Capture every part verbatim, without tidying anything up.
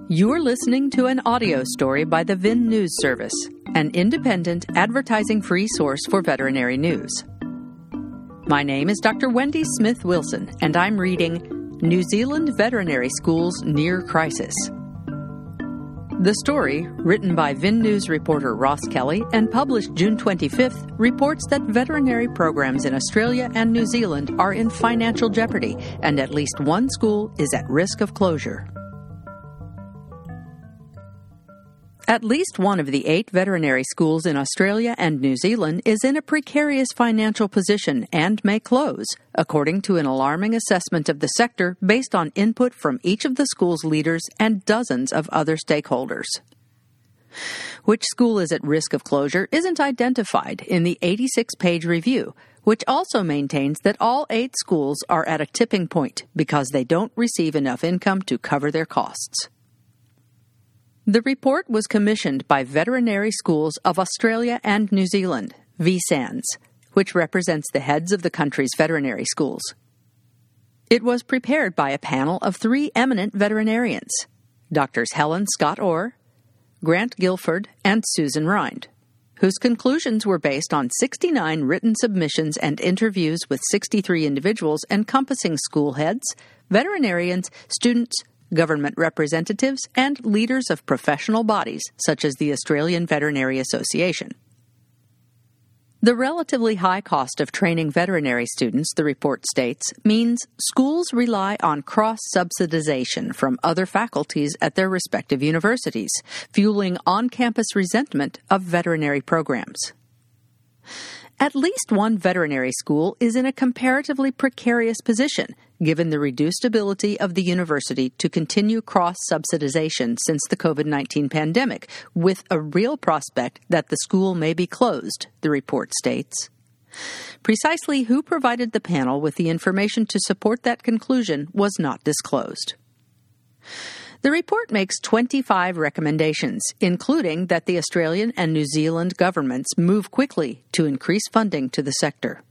You're listening to an audio story by the V I N News Service, an independent, advertising-free source for veterinary news. My name is Doctor Wendy Smith Wilson, and I'm reading New Zealand Veterinary Schools Near Crisis. The story, written by V I N News reporter Ross Kelly and published June twenty-fifth, reports that veterinary programs in Australia and New Zealand are in financial jeopardy, and at least one school is at risk of closure. At least one of the eight veterinary schools in Australia and New Zealand is in a precarious financial position and may close, according to an alarming assessment of the sector based on input from each of the school's leaders and dozens of other stakeholders. Which school is at risk of closure isn't identified in the eighty-six page review, which also maintains that all eight schools are at a tipping point because they don't receive enough income to cover their costs. The report was commissioned by Veterinary Schools of Australia and New Zealand, V SANZ, which represents the heads of the country's veterinary schools. It was prepared by a panel of three eminent veterinarians, Doctors Helen Scott Orr, Grant Guilford, and Susan Rind, whose conclusions were based on sixty-nine written submissions and interviews with sixty-three individuals encompassing school heads, veterinarians, students, government representatives, and leaders of professional bodies, such as the Australian Veterinary Association. The relatively high cost of training veterinary students, the report states, means schools rely on cross-subsidization from other faculties at their respective universities, fueling on-campus resentment of veterinary programs. At least one veterinary school is in a comparatively precarious position, given the reduced ability of the university to continue cross-subsidization since the COVID nineteen pandemic, with a real prospect that the school may be closed, the report states. Precisely who provided the panel with the information to support that conclusion was not disclosed. The report makes twenty-five recommendations, including that the Australian and New Zealand governments move quickly to increase funding to the sector.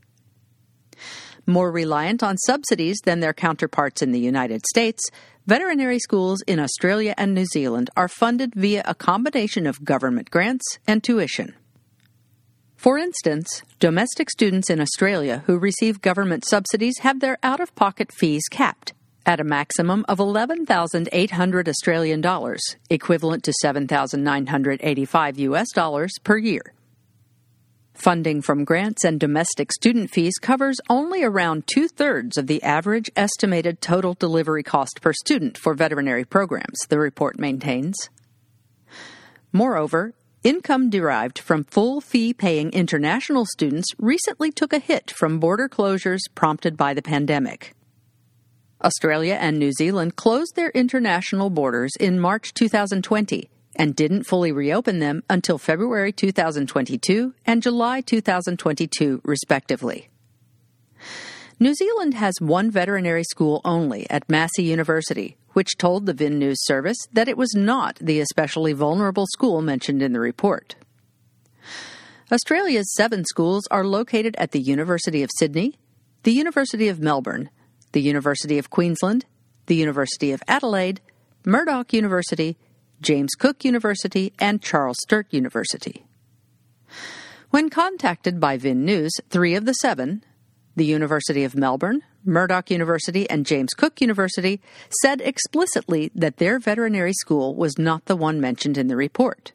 More reliant on subsidies than their counterparts in the United States, veterinary schools in Australia and New Zealand are funded via a combination of government grants and tuition. For instance, domestic students in Australia who receive government subsidies have their out-of-pocket fees capped at a maximum of eleven thousand eight hundred Australian dollars, equivalent to seven thousand nine hundred eighty-five U S dollars per year. Funding from grants and domestic student fees covers only around two-thirds of the average estimated total delivery cost per student for veterinary programs, the report maintains. Moreover, income derived from full fee-paying international students recently took a hit from border closures prompted by the pandemic. Australia and New Zealand closed their international borders in March two thousand twenty and didn't fully reopen them until February two thousand twenty-two and July two thousand twenty-two, respectively. New Zealand has one veterinary school only at Massey University, which told the V I N News Service that it was not the especially vulnerable school mentioned in the report. Australia's seven schools are located at the University of Sydney, the University of Melbourne, the University of Queensland, the University of Adelaide, Murdoch University, James Cook University, and Charles Sturt University. When contacted by V I N News, three of the seven, the University of Melbourne, Murdoch University, and James Cook University, said explicitly that their veterinary school was not the one mentioned in the report.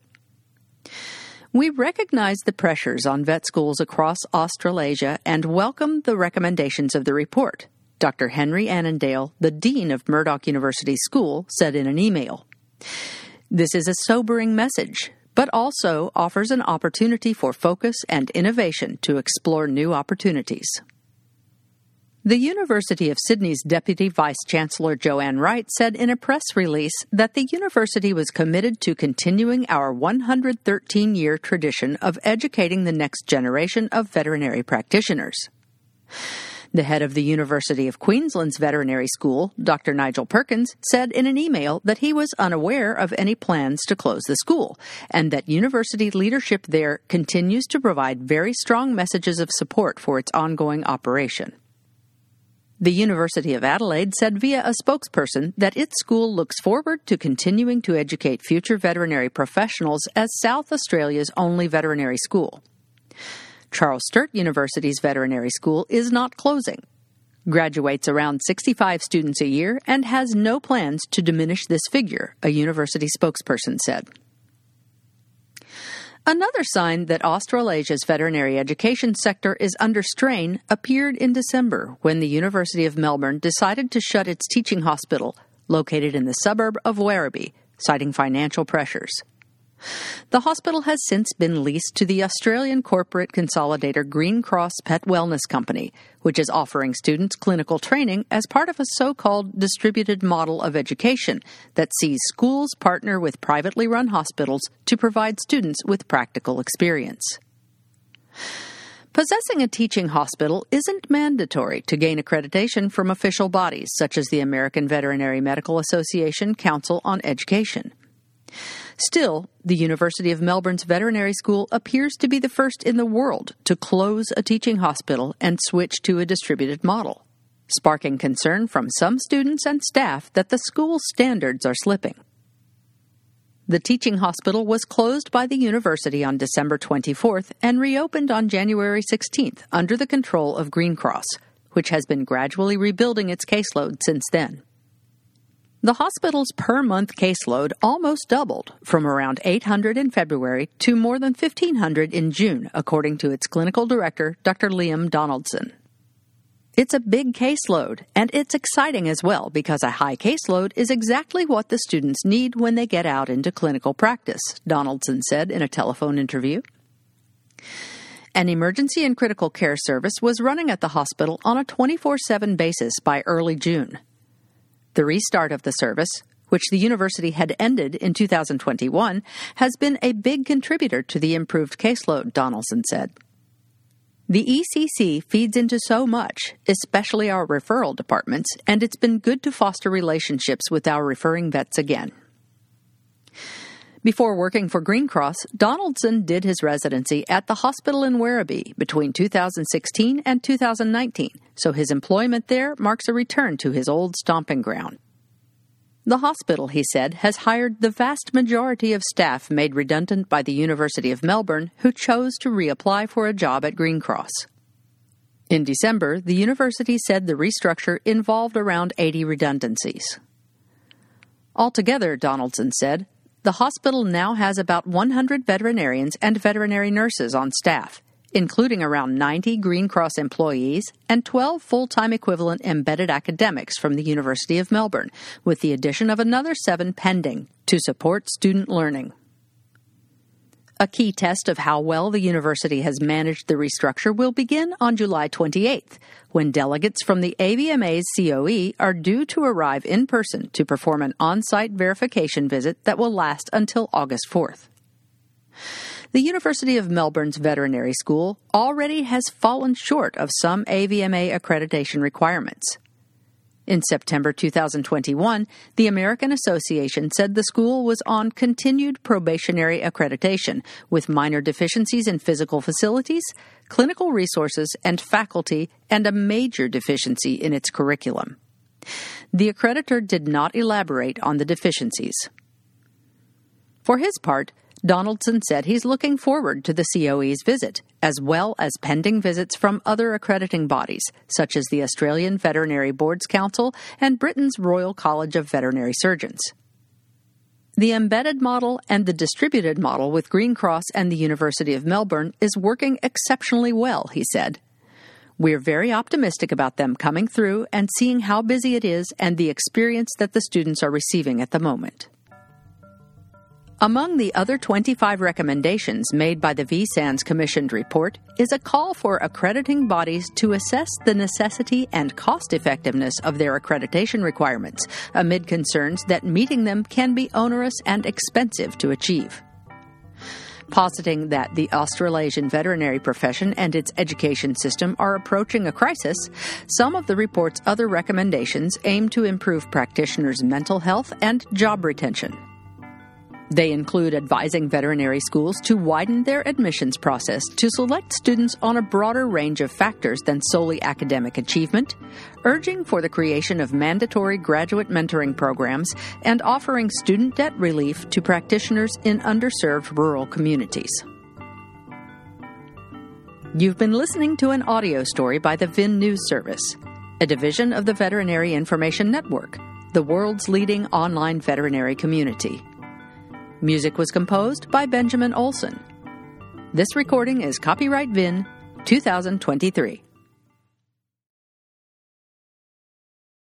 We recognize the pressures on vet schools across Australasia and welcome the recommendations of the report, Doctor Henry Annandale, the Dean of Murdoch University School, said in an email. This is a sobering message, but also offers an opportunity for focus and innovation to explore new opportunities. The University of Sydney's Deputy Vice-Chancellor Joanne Wright said in a press release that the university was committed to continuing our one hundred thirteen year tradition of educating the next generation of veterinary practitioners. The head of the University of Queensland's veterinary school, Doctor Nigel Perkins, said in an email that he was unaware of any plans to close the school, and that university leadership there continues to provide very strong messages of support for its ongoing operation. The University of Adelaide said via a spokesperson that its school looks forward to continuing to educate future veterinary professionals as South Australia's only veterinary school. Charles Sturt University's veterinary school is not closing, graduates around sixty-five students a year, and has no plans to diminish this figure, a university spokesperson said. Another sign that Australasia's veterinary education sector is under strain appeared in December when the University of Melbourne decided to shut its teaching hospital, located in the suburb of Werribee, citing financial pressures. The hospital has since been leased to the Australian corporate consolidator Green Cross Pet Wellness Company, which is offering students clinical training as part of a so-called distributed model of education that sees schools partner with privately run hospitals to provide students with practical experience. Possessing a teaching hospital isn't mandatory to gain accreditation from official bodies such as the American Veterinary Medical Association Council on Education. Still, the University of Melbourne's veterinary school appears to be the first in the world to close a teaching hospital and switch to a distributed model, sparking concern from some students and staff that the school's standards are slipping. The teaching hospital was closed by the university on December twenty-fourth and reopened on January sixteenth under the control of Green Cross, which has been gradually rebuilding its caseload since then. The hospital's per-month caseload almost doubled, from around eight hundred in February to more than fifteen hundred in June, according to its clinical director, Doctor Liam Donaldson. It's a big caseload, and it's exciting as well because a high caseload is exactly what the students need when they get out into clinical practice, Donaldson said in a telephone interview. An emergency and critical care service was running at the hospital on a twenty-four seven basis by early June. The restart of the service, which the university had ended in two thousand twenty-one, has been a big contributor to the improved caseload, Donaldson said. The E C C feeds into so much, especially our referral departments, and it's been good to foster relationships with our referring vets again. Before working for Green Cross, Donaldson did his residency at the hospital in Werribee between two thousand sixteen and two thousand nineteen, so his employment there marks a return to his old stomping ground. The hospital, he said, has hired the vast majority of staff made redundant by the University of Melbourne who chose to reapply for a job at Green Cross. In December, the university said the restructure involved around eighty redundancies. Altogether, Donaldson said, the hospital now has about one hundred veterinarians and veterinary nurses on staff, including around ninety Green Cross employees and twelve full-time equivalent embedded academics from the University of Melbourne, with the addition of another seven pending to support student learning. A key test of how well the university has managed the restructure will begin on July twenty-eighth, when delegates from the A V M A's C O E are due to arrive in person to perform an on-site verification visit that will last until August fourth. The University of Melbourne's veterinary school already has fallen short of some A V M A accreditation requirements. In September two thousand twenty-one, the American Association said the school was on continued probationary accreditation, with minor deficiencies in physical facilities, clinical resources, and faculty, and a major deficiency in its curriculum. The accreditor did not elaborate on the deficiencies. For his part, Donaldson said he's looking forward to the C O E's visit, as well as pending visits from other accrediting bodies, such as the Australian Veterinary Boards Council and Britain's Royal College of Veterinary Surgeons. The embedded model and the distributed model with Green Cross and the University of Melbourne is working exceptionally well, he said. We're very optimistic about them coming through and seeing how busy it is and the experience that the students are receiving at the moment. Among the other twenty-five recommendations made by the V SANS commissioned report is a call for accrediting bodies to assess the necessity and cost-effectiveness of their accreditation requirements, amid concerns that meeting them can be onerous and expensive to achieve. Positing that the Australasian veterinary profession and its education system are approaching a crisis, some of the report's other recommendations aim to improve practitioners' mental health and job retention. They include advising veterinary schools to widen their admissions process to select students on a broader range of factors than solely academic achievement, urging for the creation of mandatory graduate mentoring programs, and offering student debt relief to practitioners in underserved rural communities. You've been listening to an audio story by the V I N News Service, a division of the Veterinary Information Network, the world's leading online veterinary community. Music was composed by Benjamin Olson. This recording is copyright V I N twenty twenty-three.